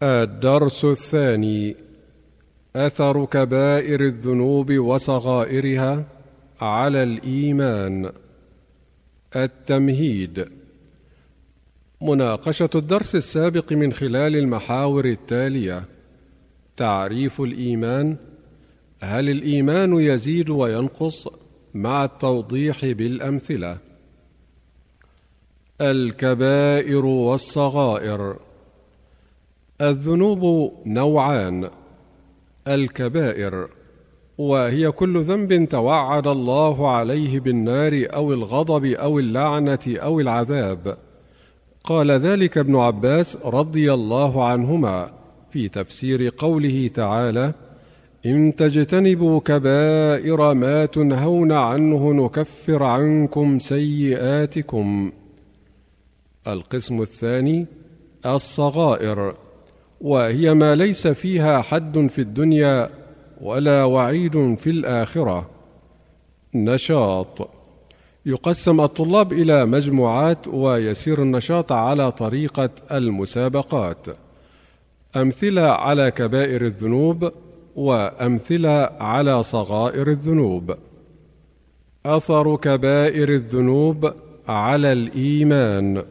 الدرس الثاني: أثر كبائر الذنوب وصغائرها على الإيمان. التمهيد. مناقشة الدرس السابق من خلال المحاور التالية: تعريف الإيمان، هل الإيمان يزيد وينقص؟ مع التوضيح بالأمثلة. الكبائر والصغائر. الذنوب نوعان: الكبائر، وهي كل ذنب توعد الله عليه بالنار أو الغضب أو اللعنة أو العذاب. قال ذلك ابن عباس رضي الله عنهما في تفسير قوله تعالى: إن تجتنبوا كبائر ما تنهون عنه نكفر عنكم سيئاتكم. القسم الثاني: الصغائر، وهي ما ليس فيها حد في الدنيا ولا وعيد في الآخرة. نشاط: يقسم الطلاب إلى مجموعات ويسير النشاط على طريقة المسابقات. أمثلة على كبائر الذنوب وأمثلة على صغائر الذنوب. أثر كبائر الذنوب على الإيمان.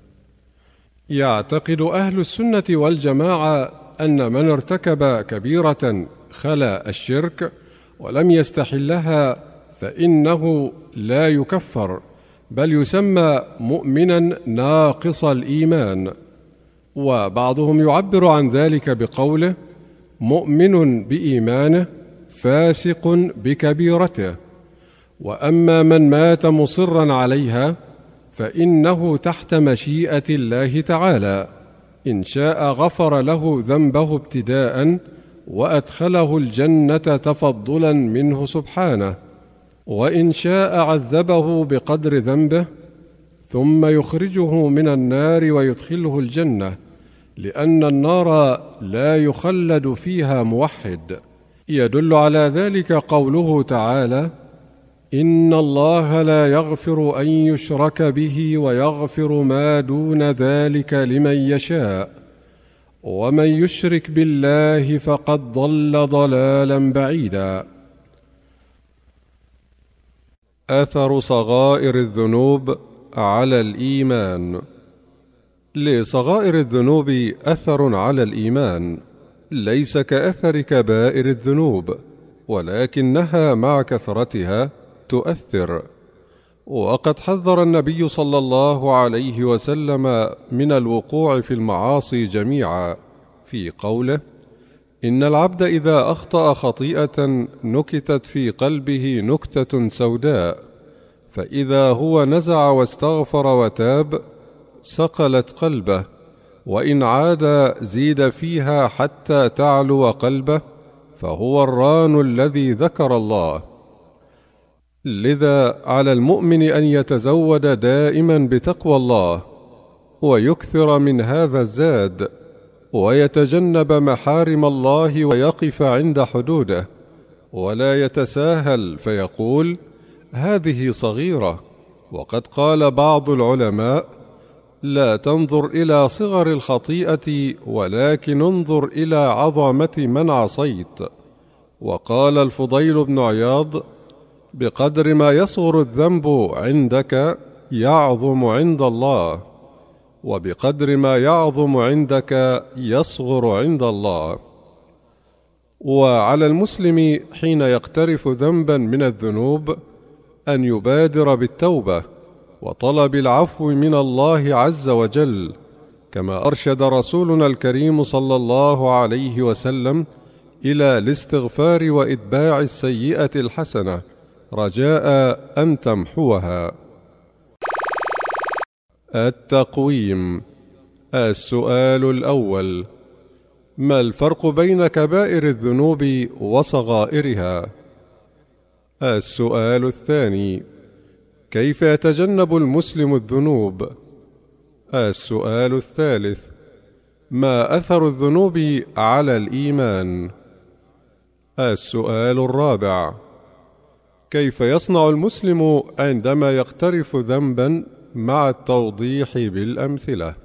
يعتقد أهل السنة والجماعة أن من ارتكب كبيرة خلا الشرك ولم يستحلها فإنه لا يكفر، بل يسمى مؤمنا ناقص الإيمان. وبعضهم يعبر عن ذلك بقوله: مؤمن بإيمانه فاسق بكبيرته. وأما من مات مصرا عليها فإنه تحت مشيئة الله تعالى، إن شاء غفر له ذنبه ابتداء وأدخله الجنة تفضلا منه سبحانه، وإن شاء عذبه بقدر ذنبه ثم يخرجه من النار ويدخله الجنة، لأن النار لا يخلد فيها موحد. يدل على ذلك قوله تعالى: إن الله لا يغفر أن يشرك به ويغفر ما دون ذلك لمن يشاء، ومن يشرك بالله فقد ضل ضلالا بعيدا. أثر صغائر الذنوب على الإيمان. لصغائر الذنوب أثر على الإيمان، ليس كأثر كبائر الذنوب، ولكنها مع كثرتها تؤثر. وقد حذر النبي صلى الله عليه وسلم من الوقوع في المعاصي جميعا في قوله: إن العبد إذا أخطأ خطيئة نكتت في قلبه نكتة سوداء، فإذا هو نزع واستغفر وتاب صقلت قلبه، وإن عاد زيد فيها حتى تعلو قلبه، فهو الران الذي ذكر الله. لذا على المؤمن أن يتزود دائما بتقوى الله، ويكثر من هذا الزاد، ويتجنب محارم الله ويقف عند حدوده، ولا يتساهل فيقول: هذه صغيرة. وقد قال بعض العلماء: لا تنظر إلى صغر الخطيئة، ولكن انظر إلى عظمة من عصيت. وقال الفضيل بن عياض: بقدر ما يصغر الذنب عندك يعظم عند الله، وبقدر ما يعظم عندك يصغر عند الله. وعلى المسلم حين يقترف ذنبا من الذنوب أن يبادر بالتوبة وطلب العفو من الله عز وجل، كما أرشد رسولنا الكريم صلى الله عليه وسلم إلى الاستغفار وإتباع السيئة الحسنة رجاء أن تمحوها. التقويم. السؤال الأول: ما الفرق بين كبائر الذنوب وصغائرها؟ السؤال الثاني: كيف يتجنب المسلم الذنوب؟ السؤال الثالث: ما أثر الذنوب على الإيمان؟ السؤال الرابع: كيف يصنع المسلم عندما يقترف ذنبا مع التوضيح بالأمثلة؟